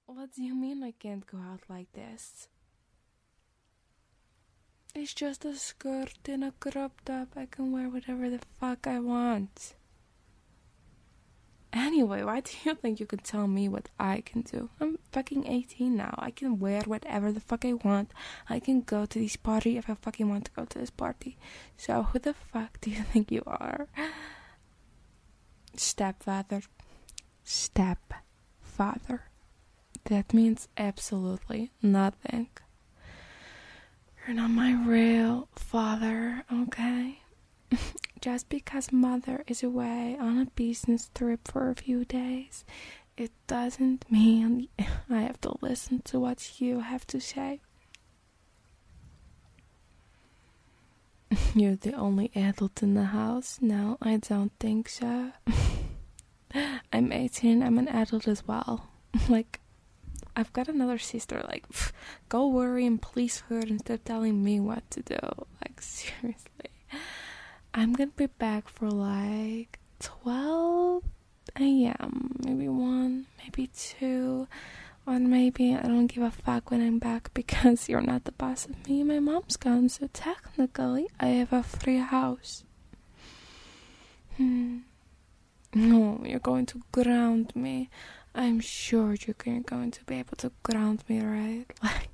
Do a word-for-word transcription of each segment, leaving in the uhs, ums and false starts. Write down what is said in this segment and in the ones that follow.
What do you mean I can't go out like this? It's just a skirt and a crop top. I can wear whatever the fuck I want. Anyway, why do you think you can tell me what I can do? I'm fucking eighteen now. I can wear whatever the fuck I want. I can go to this party if I fucking want to go to this party. So who the fuck do you think you are? Stepfather. Stepfather. That means absolutely nothing. You're not my real father, okay? Just because mother is away on a business trip for a few days, it doesn't mean I have to listen to what you have to say. You're the only adult in the house? No, I don't think so. I'm eighteen, I'm an adult as well. Like, I've got another sister, like, pff, go worry and please her instead of telling me what to do. Like, seriously. I'm gonna be back for like twelve a.m. Maybe one, maybe two, or maybe I don't give a fuck when I'm back because you're not the boss of me. My mom's gone, so technically I have a free house. Hmm. No, you're going to ground me. I'm sure you're going to be able to ground me, right? Like,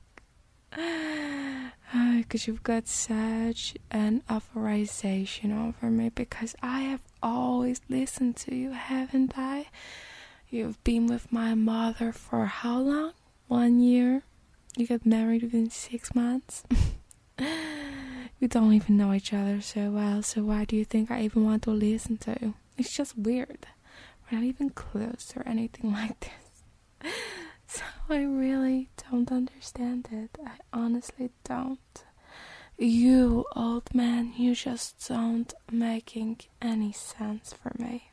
because you've got such an authorization over me, because I have always listened to you, haven't I? You've been with my mother for how long? One year? You got married within six months? We don't even know each other so well, so why do you think I even want to listen to you? It's just weird. We're not even close or anything like this. So I really don't understand it. I honestly don't. You, old man, you just don't making any sense for me.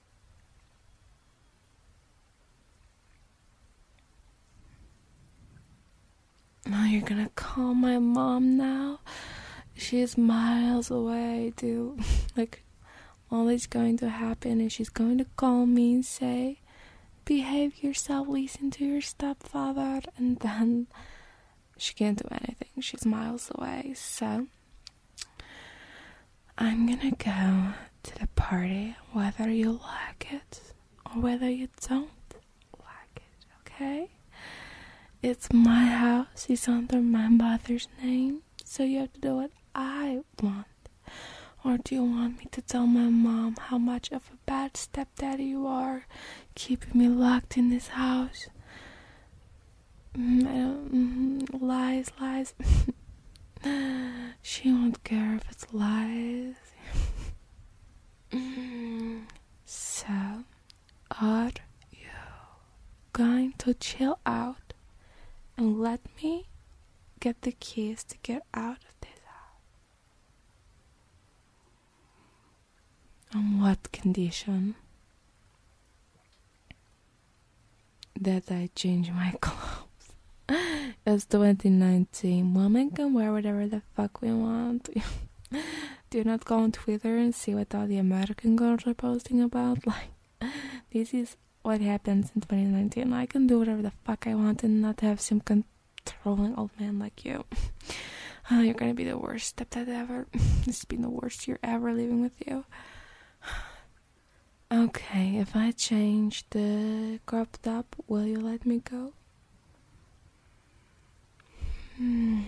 Oh, you're gonna call my mom now? She's miles away, dude. Like, all that's going to happen is she's going to call me and say, behave yourself, listen to your stepfather, and then she can't do anything. She's miles away. So I'm gonna go to the party whether you like it or whether you don't like it, okay? It's my house. It's under my mother's name, so you have to do what I want. Or do you want me to tell my mom how much of a bad stepdaddy you are, keeping me locked in this house? Mm, I don't, mm, lies, lies. She won't care if it's lies. So, are you going to chill out and let me get the keys to get out of this house? On what condition? That I change my clothes. It's twenty nineteen. Women can wear whatever the fuck we want. Do not go on Twitter and see what all the American girls are posting about. Like, this is what happens in twenty nineteen. I can do whatever the fuck I want and not have some controlling old man like you. Oh, you're gonna be the worst stepdad ever. This has been the worst year ever living with you. Okay, if I change the crop top, will you let me go? Hmm.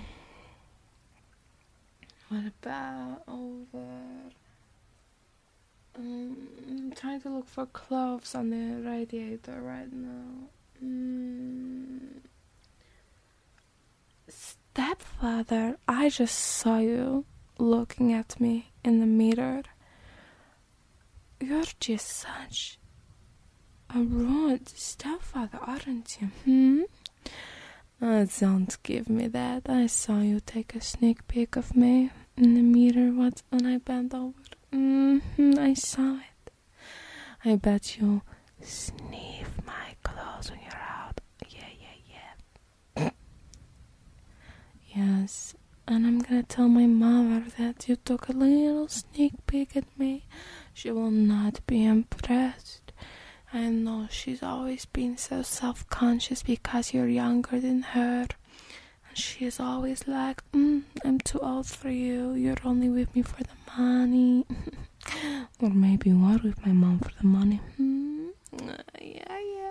What about over? Um, I'm trying to look for clothes on the radiator right now. Mm. Stepfather, I just saw you looking at me in the mirror. You're just such a rude stepfather, aren't you? Hmm? Oh, don't give me that. I saw you take a sneak peek of me in the mirror once when I bent over. Mm-hmm, I saw it. I bet you sniff my clothes when you're out. Yeah, yeah, yeah. Yes, and I'm gonna tell my mother that you took a little sneak peek at me. She will not be impressed. I know she's always been so self-conscious because you're younger than her. And she's always like, mm, I'm too old for you. You're only with me for the money. Or maybe you are with my mom for the money. Hmm? Yeah, yeah.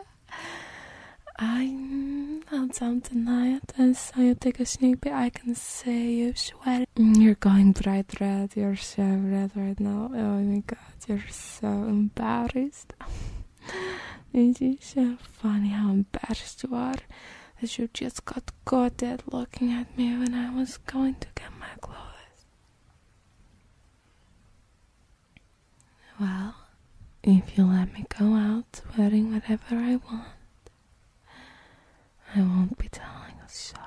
I found some tonight. I saw you take a sneak peek. I can see you sweating. You're going bright red. You're so red right now. Oh my god, you're so embarrassed. It is so funny how embarrassed you are that you just got caught dead looking at me when I was going to get my clothes. Well, if you let me go out wearing whatever I want, I won't be telling a soul.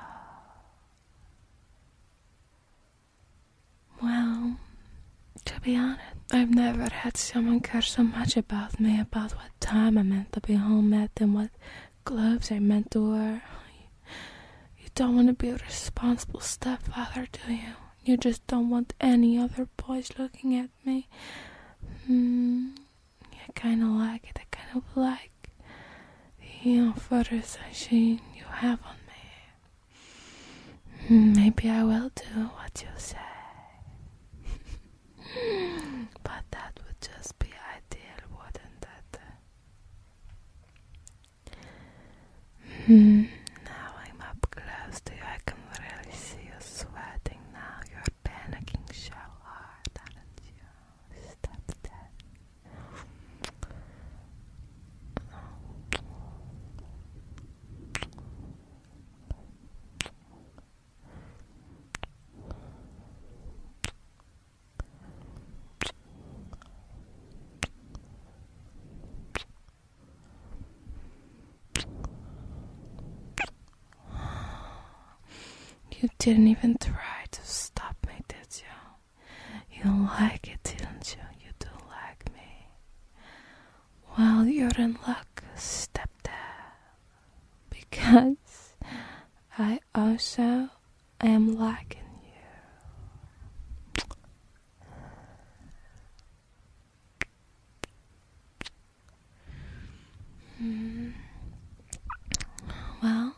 Well, to be honest, I've never had someone care so much about me, about what time I meant to be home at and what clothes I meant to wear. You don't want to be a responsible stepfather, do you? You just don't want any other boys looking at me. Hmm, I kind of like it. I kind of like the you know, photos I see you have on me. Hmm, maybe I will do what you say. But that would just be ideal, wouldn't it? Hmm. Now I'm up close to you. I can really see you sweating now. You're panicking so hard, aren't you? Stop that. You didn't even try to stop me, did you? You like it, didn't you? You do like me. Well, you're in luck, stepdad. Because I also am liking you. Hmm. Well,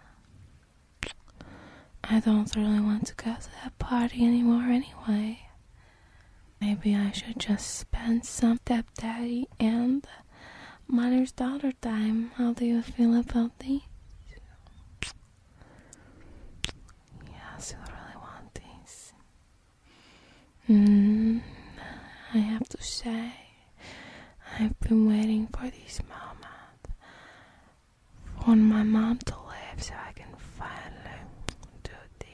I don't really want to go to that party anymore anyway. Maybe I should just spend some stepdaddy and mother's daughter time. How do you feel about these? Yes, you really want these. Hmm. I have to say, I've been waiting for this moment. For my mom to leave so I can finally do this.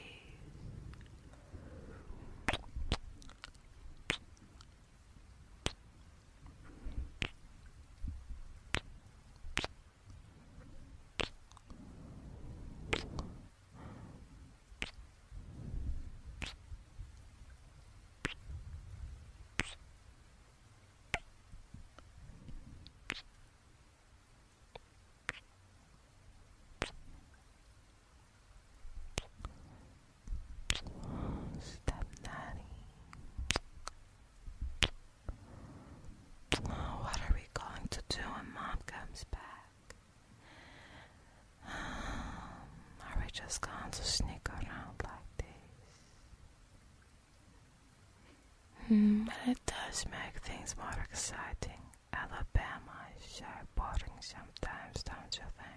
Stepdaddy. Oh, what are we going to do when mom comes back? Are we just going to sneak around like this? Hmm, but it does make things more exciting. Alabama is so boring sometimes, don't you think?